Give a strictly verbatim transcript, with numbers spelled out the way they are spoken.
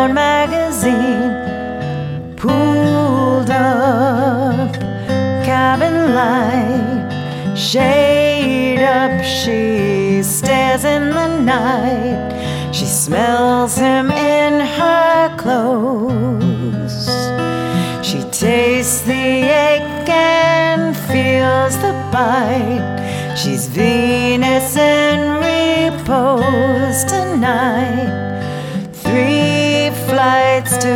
worn magazine, pooled up, cabin light, shade up, she stares in the night. She smells him in her clothes. She tastes the ache and feels the bite. She's Venus in repose tonight. Three flights to